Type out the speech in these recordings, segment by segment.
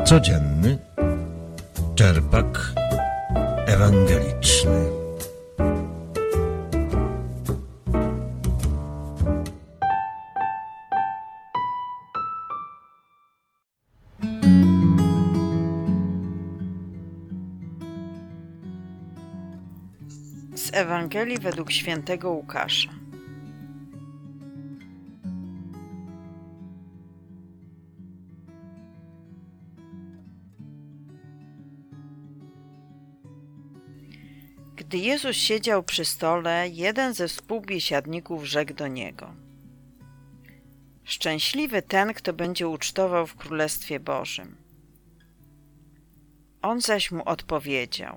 Codzienny czerpak ewangeliczny. Z Ewangelii według świętego Łukasza. Gdy Jezus siedział przy stole, jeden ze współbiesiadników rzekł do Niego: Szczęśliwy ten, kto będzie ucztował w Królestwie Bożym. On zaś mu odpowiedział: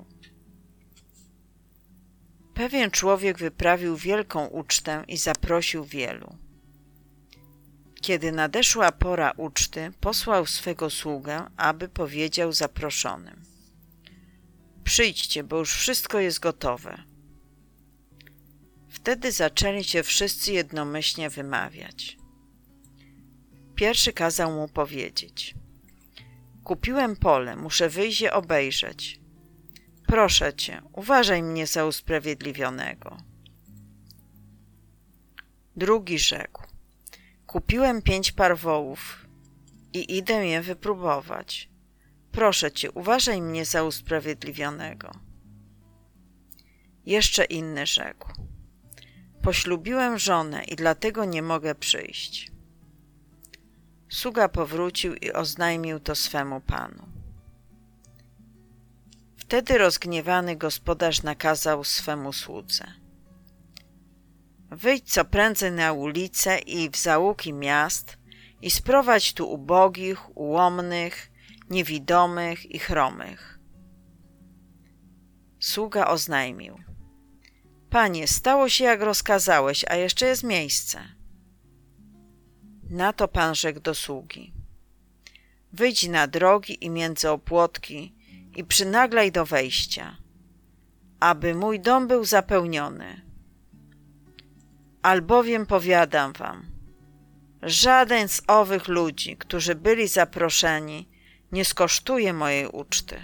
Pewien człowiek wyprawił wielką ucztę i zaprosił wielu. Kiedy nadeszła pora uczty, posłał swego sługę, aby powiedział zaproszonym: Przyjdźcie, bo już wszystko jest gotowe. Wtedy zaczęli się wszyscy jednomyślnie wymawiać. Pierwszy kazał mu powiedzieć: Kupiłem pole, muszę wyjść je obejrzeć. Proszę cię, uważaj mnie za usprawiedliwionego. Drugi rzekł: Kupiłem 5 par wołów i idę je wypróbować. Proszę cię, uważaj mnie za usprawiedliwionego. Jeszcze inny rzekł: Poślubiłem żonę i dlatego nie mogę przyjść. Sługa powrócił i oznajmił to swemu panu. Wtedy rozgniewany gospodarz nakazał swemu słudze: Wyjdź co prędzej na ulice i w zaułki miast i sprowadź tu ubogich, ułomnych, niewidomych i chromych. Sługa oznajmił: Panie, stało się jak rozkazałeś, a jeszcze jest miejsce. Na to pan rzekł do sługi: Wyjdź na drogi i między opłotki i przynaglaj do wejścia, aby mój dom był zapełniony. Albowiem powiadam wam, żaden z owych ludzi, którzy byli zaproszeni, nie skosztuje mojej uczty.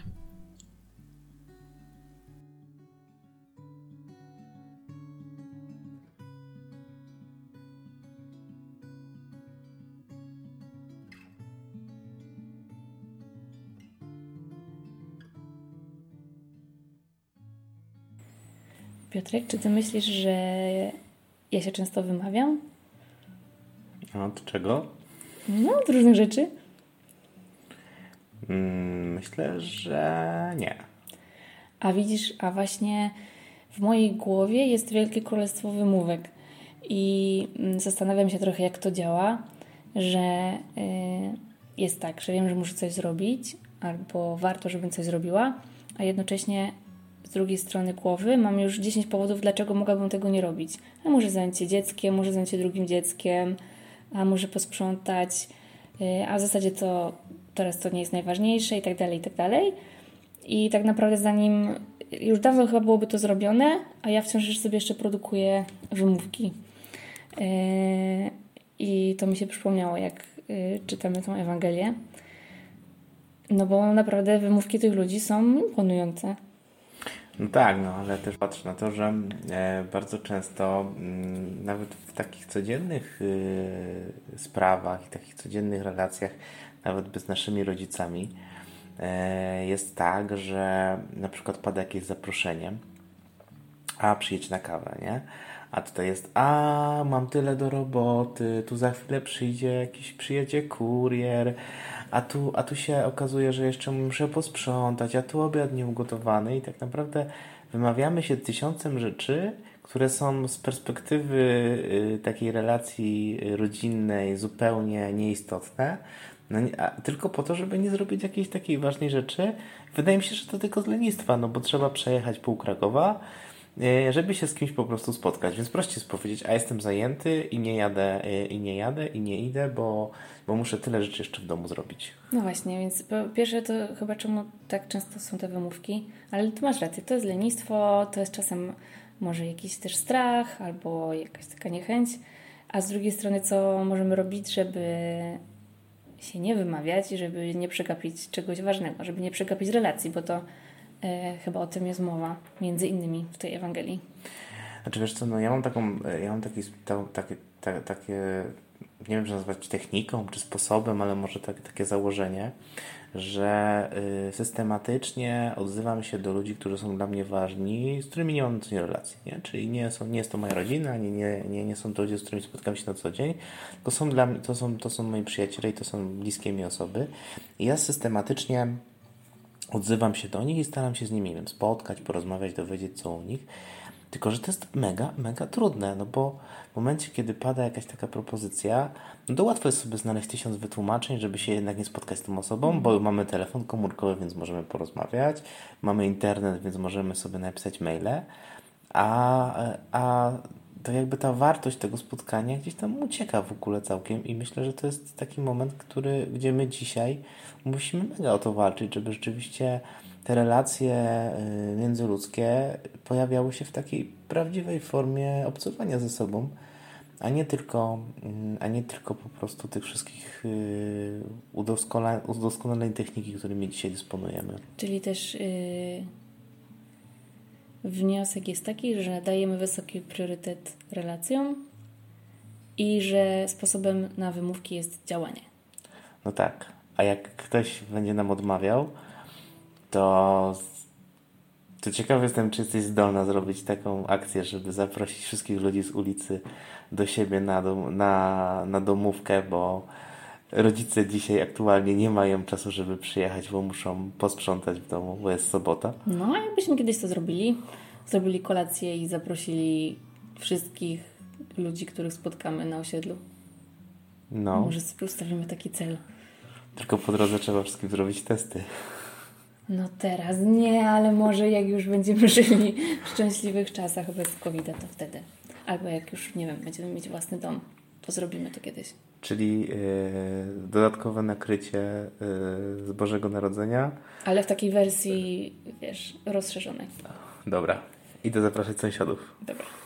Piotrek, czy ty myślisz, że ja się często wymawiam? A od czego? No, od różnych rzeczy. Myślę, że nie. A widzisz, a właśnie w mojej głowie jest wielkie królestwo wymówek. I zastanawiam się trochę, jak to działa, że jest tak, że wiem, że muszę coś zrobić, albo warto, żebym coś zrobiła, a jednocześnie z drugiej strony głowy mam już 10 powodów, dlaczego mogłabym tego nie robić. A może zająć się dzieckiem, może zająć się drugim dzieckiem, a może posprzątać, a w zasadzie to teraz to nie jest najważniejsze i tak dalej, i tak dalej. I tak naprawdę zanim, już dawno chyba byłoby to zrobione, a ja wciąż sobie jeszcze produkuję wymówki. I to mi się przypomniało, jak czytamy tą Ewangelię. No bo naprawdę wymówki tych ludzi są imponujące. No tak, no ale też patrzę na to, że bardzo często nawet w takich codziennych sprawach i takich codziennych relacjach, nawet z naszymi rodzicami, jest tak, że na przykład pada jakieś zaproszenie, a przyjedź na kawę, nie? A tutaj jest: a mam tyle do roboty, tu za chwilę przyjedzie kurier, a tu się okazuje, że jeszcze muszę posprzątać, a tu obiad nieugotowany, i tak naprawdę wymawiamy się 1000 rzeczy, które są z perspektywy takiej relacji rodzinnej zupełnie nieistotne, no, tylko po to, żeby nie zrobić jakiejś takiej ważnej rzeczy. Wydaje mi się, że to tylko z lenistwa, no bo trzeba przejechać pół Krakowa, żeby się z kimś po prostu spotkać. Więc prościej jest powiedzieć: a jestem zajęty i nie jadę, i nie idę, bo muszę tyle rzeczy jeszcze w domu zrobić. No właśnie, więc po pierwsze to chyba czemu tak często są te wymówki, ale ty masz rację, to jest lenistwo, to jest czasem może jakiś też strach albo jakaś taka niechęć, a z drugiej strony co możemy robić, żeby się nie wymawiać, żeby nie przegapić czegoś ważnego, żeby nie przegapić relacji, bo to chyba o tym jest mowa, między innymi w tej Ewangelii. Znaczy wiesz co, no ja mam takie, nie wiem, czy nazwać techniką, czy sposobem, ale może takie założenie, że systematycznie odzywam się do ludzi, którzy są dla mnie ważni, z którymi nie mam co innej relacji, nie? Czyli nie jest to moja rodzina, ani nie są to ludzie, z którymi spotykam się na co dzień, tylko są dla mnie, to są moi przyjaciele i to są bliskie mi osoby. I ja systematycznie odzywam się do nich i staram się z nimi, nie wiem, spotkać, porozmawiać, dowiedzieć co u nich. Tylko że to jest mega, mega trudne, no bo w momencie, kiedy pada jakaś taka propozycja, no to łatwo jest sobie znaleźć 1000 wytłumaczeń, żeby się jednak nie spotkać z tą osobą, bo mamy telefon komórkowy, więc możemy porozmawiać, mamy internet, więc możemy sobie napisać maile, a to jakby ta wartość tego spotkania gdzieś tam ucieka w ogóle całkiem i myślę, że to jest taki moment, gdzie my dzisiaj musimy mega o to walczyć, żeby rzeczywiście te relacje międzyludzkie pojawiały się w takiej prawdziwej formie obcowania ze sobą, a nie tylko po prostu tych wszystkich udoskonaleń techniki, którymi dzisiaj dysponujemy. Czyli też wniosek jest taki, że dajemy wysoki priorytet relacjom i że sposobem na wymówki jest działanie. No tak, a jak ktoś będzie nam odmawiał, to ciekaw jestem, czy jesteś zdolna zrobić taką akcję, żeby zaprosić wszystkich ludzi z ulicy do siebie na domówkę, bo rodzice dzisiaj aktualnie nie mają czasu, żeby przyjechać, bo muszą posprzątać w domu, bo jest sobota. No, a jakbyśmy kiedyś to zrobili kolację i zaprosili wszystkich ludzi, których spotkamy na osiedlu. No. Może sobie ustawimy taki cel. Tylko po drodze trzeba wszystkim zrobić testy. No teraz nie, ale może jak już będziemy żyli w szczęśliwych czasach bez COVID-a, to wtedy. Albo jak już, nie wiem, będziemy mieć własny dom, to zrobimy to kiedyś. Czyli dodatkowe nakrycie z Bożego Narodzenia. Ale w takiej wersji, wiesz, rozszerzonej. Dobra. Idę zapraszać sąsiadów. Dobra.